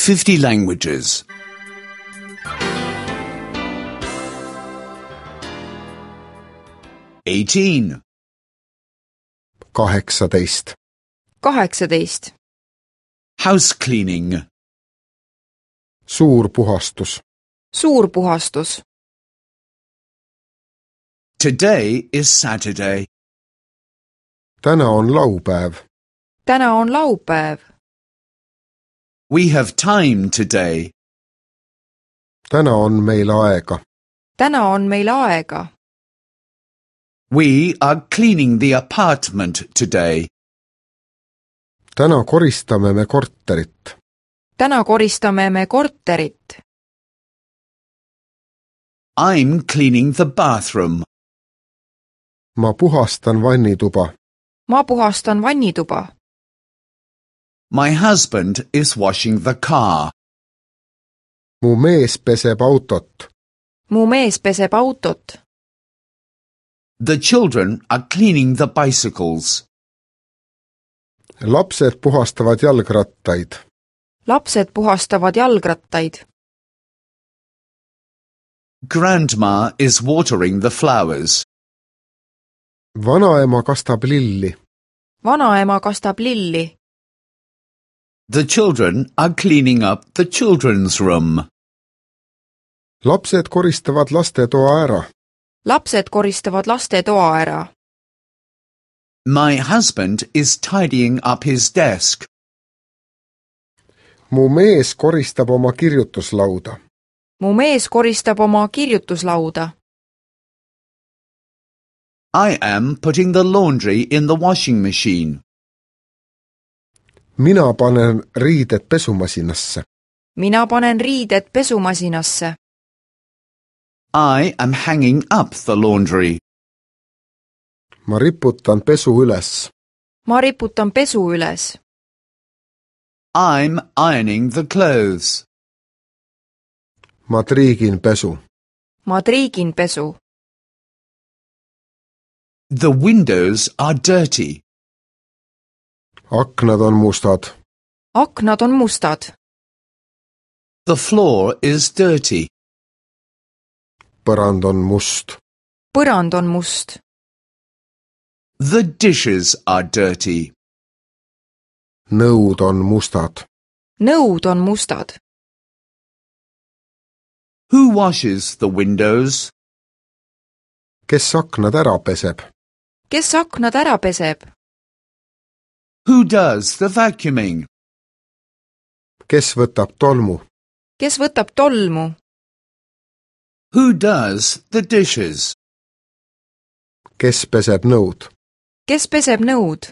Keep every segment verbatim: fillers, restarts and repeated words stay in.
fifty languages. eighteen. kaheksateist. kaheksateist. House cleaning. suur puhastus. Suur puhastus. Today is Saturday. täna on laupäev. Täna on laupäev. We have time today. täna on meil aega. Täna on meil aega. We are cleaning the apartment today. täna koristame me korterit. Täna koristame me korterit. I'm cleaning the bathroom. ma puhastan vannituba. Ma puhastan vannituba. My husband is washing the car. mu mees peseb autot. Mu mees peseb autot. The children are cleaning the bicycles. lapsed puhastavad jalgrattaid. Lapsed puhastavad jalgrattaid. Grandma is watering the flowers. vanaema kastab lilli. Vanaema kastab lilli. The children are cleaning up the children's room. lapsed koristavad lastetoa ära. Lapsed koristavad lastetoa ära. My husband is tidying up his desk. mu mees koristab oma kirjutuslauda. Mu mees koristab oma kirjutuslauda. I am putting the laundry in the washing machine. mina panen riided pesumasinasse. Mina panen riided pesumasinasse. I am hanging up the laundry. ma riputan pesu üles. Ma riputan pesu üles. I'm ironing the clothes. ma triigin pesu. Ma triigin pesu. The windows are dirty. aknad on mustad. Aknad on mustad. The floor is dirty. põrand on must. Põrand on must. The dishes are dirty. nõud on mustad. Nõud on mustad. Who washes the windows? kes aknad ära peseb? Kes aknad ära peseb? Who does the vacuuming? kes võtab tolmu? Kes võtab tolmu? Who does the dishes? kes peseb nõud? Kes peseb nõud?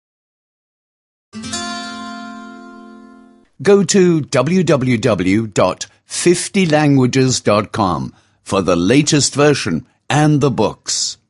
Go to w w w dot fifty languages dot com for the latest version and the books.